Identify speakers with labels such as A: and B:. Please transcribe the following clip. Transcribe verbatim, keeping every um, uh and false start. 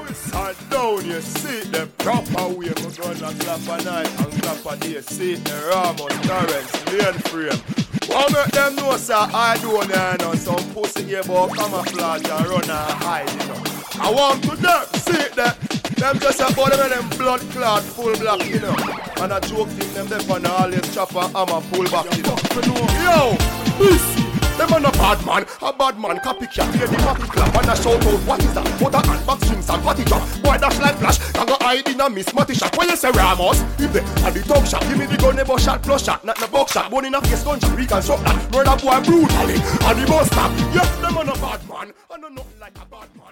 A: we sat down, you see the proper way. We're gonna clap a night and clap a day. See the Ramos, Terrence, Lane Frame. What make them know, sir? I don't know. Some pussy here about camouflage and run and hide, you know. I want to them, see that. Them just about them and them blood clot full black, you know. And I joke in them, them and always chop and hammer pull back, you know. Yo, this. Them are a bad man, a bad man, copycat, hear the happy clap and a shout out, what is that? What a handbag strings and patty drop. Boy dash like flash, can go hide in a miss matty shot. When you say Ramos, if they and the dog shot, give me the gun, never shot, plus shot, not the box shot. Bone in a face, gunshot, we can shot that. Murder boy brutally, and the bus stop. Yes, them are a bad man, and not nothing like a bad man.